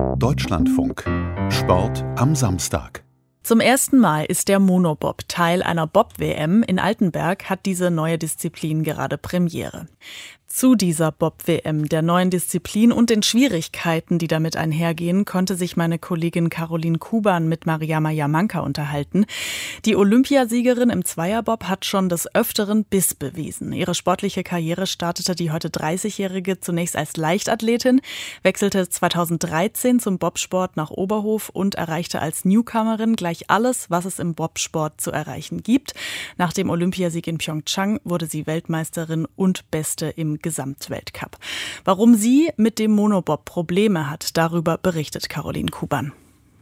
Deutschlandfunk. Sport am Samstag. Zum ersten Mal ist der Monobob Teil einer Bob-WM. In Altenberg hat diese neue Disziplin gerade Premiere. Zu dieser Bob-WM, der neuen Disziplin und den Schwierigkeiten, die damit einhergehen, konnte sich meine Kollegin Caroline Kuban mit Mariama Yamanka unterhalten. Die Olympiasiegerin im Zweierbob hat schon des Öfteren Biss bewiesen. Ihre sportliche Karriere startete die heute 30-Jährige zunächst als Leichtathletin, wechselte 2013 zum Bobsport nach Oberhof und erreichte als Newcomerin gleich alles, was es im Bobsport zu erreichen gibt. Nach dem Olympiasieg in Pyeongchang wurde sie Weltmeisterin und Beste im Gesamtweltcup. Warum sie mit dem Monobob Probleme hat, darüber berichtet Caroline Kuban.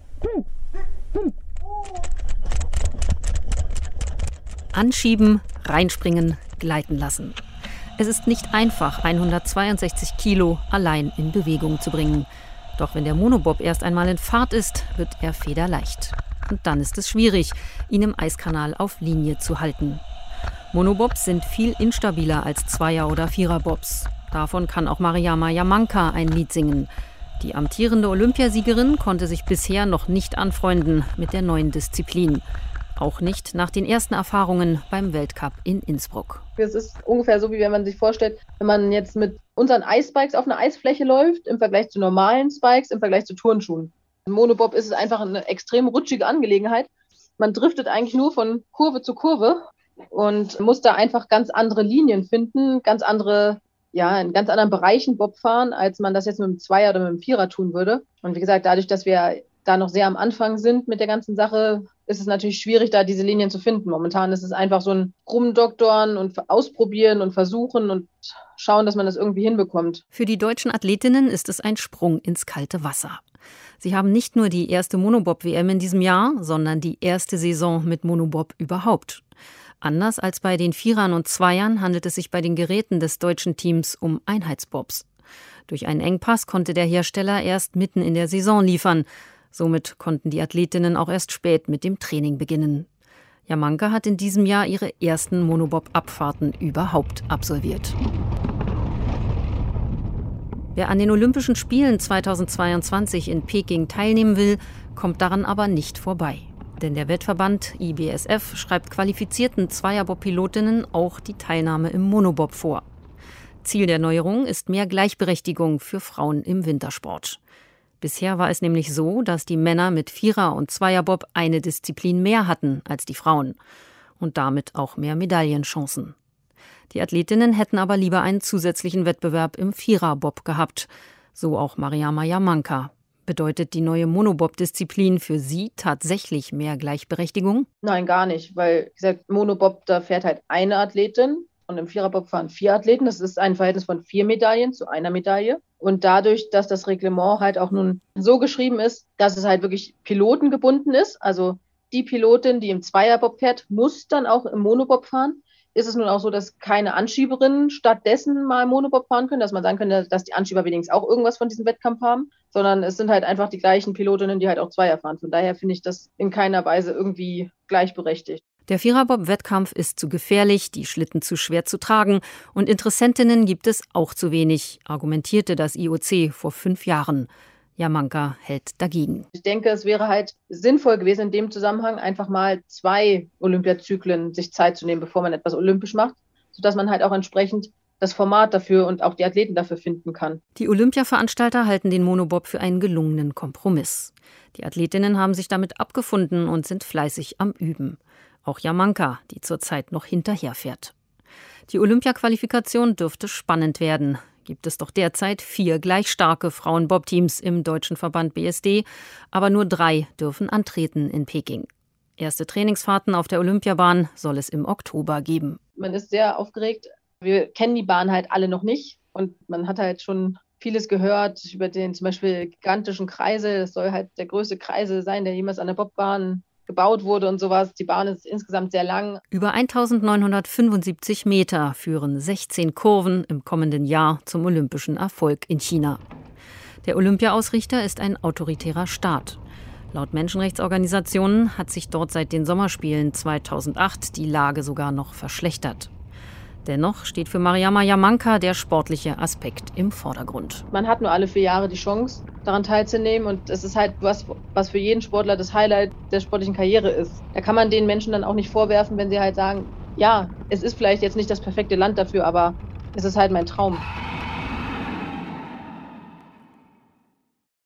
Anschieben, reinspringen, gleiten lassen. Es ist nicht einfach, 162 Kilo allein in Bewegung zu bringen. Doch wenn der Monobob erst einmal in Fahrt ist, wird er federleicht. Und dann ist es schwierig, ihn im Eiskanal auf Linie zu halten. Monobobs sind viel instabiler als Zweier- oder Viererbobs. Davon kann auch Mariama Yamanka ein Lied singen. Die amtierende Olympiasiegerin konnte sich bisher noch nicht anfreunden mit der neuen Disziplin. Auch nicht nach den ersten Erfahrungen beim Weltcup in Innsbruck. Es ist ungefähr so, wie wenn man sich vorstellt, wenn man jetzt mit unseren Eisspikes auf einer Eisfläche läuft, im Vergleich zu normalen Spikes, im Vergleich zu Turnschuhen. Im Monobob ist es einfach eine extrem rutschige Angelegenheit. Man driftet eigentlich nur von Kurve zu Kurve und muss da einfach ganz andere Linien finden, in ganz anderen Bereichen Bob fahren, als man das jetzt mit einem Zweier oder mit einem Vierer tun würde. Und wie gesagt, dadurch, dass wir da noch sehr am Anfang sind mit der ganzen Sache, ist es natürlich schwierig, da diese Linien zu finden. Momentan ist es einfach so ein Rumdoktoren und Ausprobieren und Versuchen und schauen, dass man das irgendwie hinbekommt. Für die deutschen Athletinnen ist es ein Sprung ins kalte Wasser. Sie haben nicht nur die erste Monobob-WM in diesem Jahr, sondern die erste Saison mit Monobob überhaupt. Anders als bei den Vierern und Zweiern handelt es sich bei den Geräten des deutschen Teams um Einheitsbobs. Durch einen Engpass konnte der Hersteller erst mitten in der Saison liefern. Somit konnten die Athletinnen auch erst spät mit dem Training beginnen. Yamanka hat in diesem Jahr ihre ersten Monobob-Abfahrten überhaupt absolviert. Wer an den Olympischen Spielen 2022 in Peking teilnehmen will, kommt daran aber nicht vorbei. Denn der Wettverband IBSF schreibt qualifizierten Zweierbob-Pilotinnen auch die Teilnahme im Monobob vor. Ziel der Neuerung ist mehr Gleichberechtigung für Frauen im Wintersport. Bisher war es nämlich so, dass die Männer mit Vierer- und Zweierbob eine Disziplin mehr hatten als die Frauen und damit auch mehr Medaillenchancen. Die Athletinnen hätten aber lieber einen zusätzlichen Wettbewerb im Viererbob gehabt, so auch Mariama Yamanka. Bedeutet die neue Monobob-Disziplin für Sie tatsächlich mehr Gleichberechtigung? Nein, gar nicht, weil, wie gesagt, Monobob, da fährt halt eine Athletin und im Viererbob fahren 4 Athleten. Das ist ein Verhältnis von 4 Medaillen zu einer Medaille. Und dadurch, dass das Reglement halt auch nun so geschrieben ist, dass es halt wirklich pilotengebunden ist, also die Pilotin, die im Zweierbob fährt, muss dann auch im Monobob fahren. Ist es nun auch so, dass keine Anschieberinnen stattdessen mal Monobob fahren können, dass man sagen könnte, dass die Anschieber wenigstens auch irgendwas von diesem Wettkampf haben, sondern es sind halt einfach die gleichen Pilotinnen, die halt auch Zweier fahren. Von daher finde ich das in keiner Weise irgendwie gleichberechtigt. Der Viererbob-Wettkampf ist zu gefährlich, die Schlitten zu schwer zu tragen und Interessentinnen gibt es auch zu wenig, argumentierte das IOC vor 5 Jahren. Yamanka hält dagegen. Ich denke, es wäre halt sinnvoll gewesen, in dem Zusammenhang einfach mal 2 Olympiazyklen sich Zeit zu nehmen, bevor man etwas olympisch macht, sodass man halt auch entsprechend das Format dafür und auch die Athleten dafür finden kann. Die Olympia-Veranstalter halten den Monobob für einen gelungenen Kompromiss. Die Athletinnen haben sich damit abgefunden und sind fleißig am Üben. Auch Yamanka, die zurzeit noch hinterherfährt. Die Olympia-Qualifikation dürfte spannend werden. Gibt es doch derzeit 4 gleich starke Frauen-Bob-Teams im deutschen Verband BSD, aber nur 3 dürfen antreten in Peking. Erste Trainingsfahrten auf der Olympiabahn soll es im Oktober geben. Man ist sehr aufgeregt. Wir kennen die Bahn halt alle noch nicht und man hat halt schon vieles gehört über den zum Beispiel gigantischen Kreisel. Das soll halt der größte Kreisel sein, der jemals an der Bobbahn gebaut wurde und sowas. Die Bahn ist insgesamt sehr lang. Über 1975 Meter führen 16 Kurven im kommenden Jahr zum olympischen Erfolg in China. Der Olympia-Ausrichter ist ein autoritärer Staat. Laut Menschenrechtsorganisationen hat sich dort seit den Sommerspielen 2008 die Lage sogar noch verschlechtert. Dennoch steht für Mariama Yamanka der sportliche Aspekt im Vordergrund. Man hat nur alle 4 Jahre die Chance, daran teilzunehmen und es ist halt was für jeden Sportler das Highlight der sportlichen Karriere ist. Da kann man den Menschen dann auch nicht vorwerfen, wenn sie halt sagen, ja, es ist vielleicht jetzt nicht das perfekte Land dafür, aber es ist halt mein Traum.